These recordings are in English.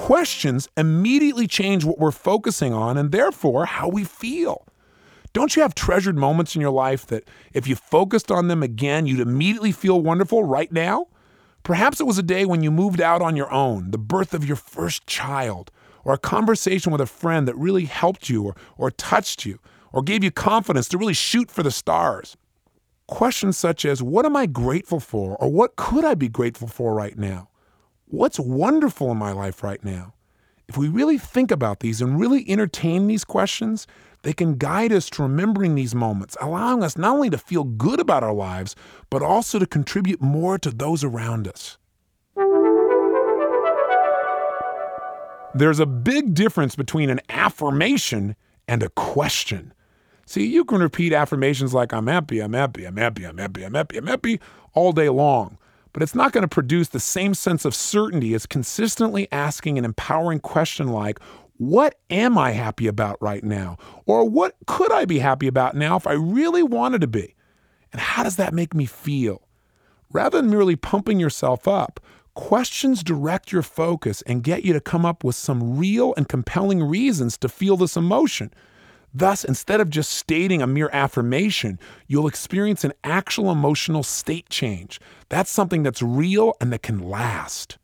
Questions immediately change what we're focusing on and therefore how we feel. Don't you have treasured moments in your life that if you focused on them again, you'd immediately feel wonderful right now? Perhaps it was a day when you moved out on your own, the birth of your first child, or a conversation with a friend that really helped you or touched you, or gave you confidence to really shoot for the stars. Questions such as, what am I grateful for? Or what could I be grateful for right now? What's wonderful in my life right now? If we really think about these and really entertain these questions, they can guide us to remembering these moments, allowing us not only to feel good about our lives, but also to contribute more to those around us. There's a big difference between an affirmation and a question. See, you can repeat affirmations like, I'm happy, I'm happy, I'm happy, I'm happy, I'm happy, I'm happy, all day long. But it's not going to produce the same sense of certainty as consistently asking an empowering question like, what am I happy about right now? Or what could I be happy about now if I really wanted to be? And how does that make me feel? Rather than merely pumping yourself up, questions direct your focus and get you to come up with some real and compelling reasons to feel this emotion. Thus, instead of just stating a mere affirmation, you'll experience an actual emotional state change. That's something that's real and that can last.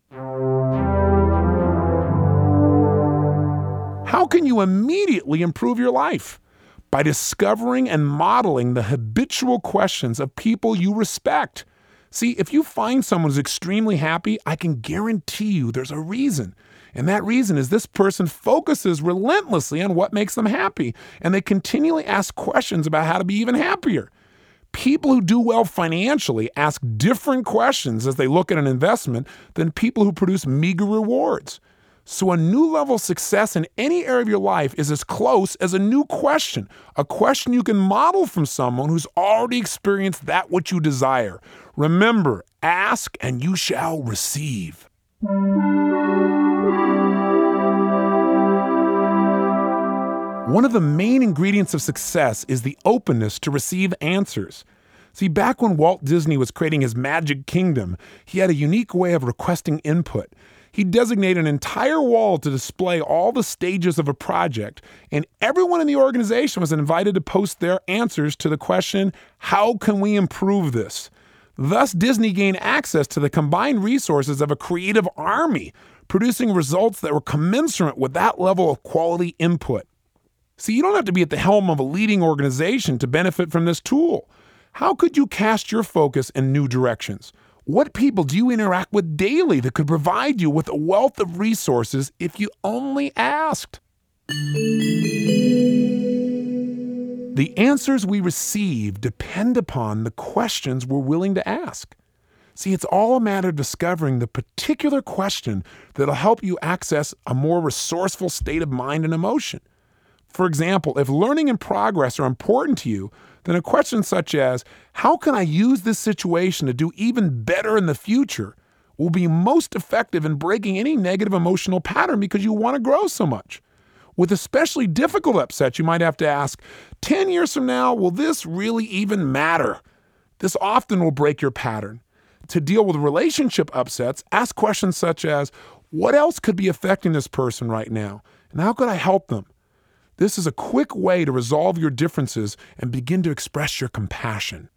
How can you immediately improve your life? By discovering and modeling the habitual questions of people you respect. See, if you find someone who's extremely happy, I can guarantee you there's a reason. And that reason is this person focuses relentlessly on what makes them happy, and they continually ask questions about how to be even happier. People who do well financially ask different questions as they look at an investment than people who produce meager rewards. So a new level of success in any area of your life is as close as a new question, a question you can model from someone who's already experienced that which you desire. Remember, ask and you shall receive. One of the main ingredients of success is the openness to receive answers. See, back when Walt Disney was creating his Magic Kingdom, he had a unique way of requesting input. He designated an entire wall to display all the stages of a project, and everyone in the organization was invited to post their answers to the question, how can we improve this? Thus, Disney gained access to the combined resources of a creative army, producing results that were commensurate with that level of quality input. See, you don't have to be at the helm of a leading organization to benefit from this tool. How could you cast your focus in new directions? What people do you interact with daily that could provide you with a wealth of resources if you only asked? The answers we receive depend upon the questions we're willing to ask. See, it's all a matter of discovering the particular question that'll help you access a more resourceful state of mind and emotion. For example, if learning and progress are important to you, then a question such as, how can I use this situation to do even better in the future, will be most effective in breaking any negative emotional pattern because you want to grow so much. With especially difficult upsets, you might have to ask, 10 years from now, will this really even matter? This often will break your pattern. To deal with relationship upsets, ask questions such as, what else could be affecting this person right now? And how could I help them? This is a quick way to resolve your differences and begin to express your compassion.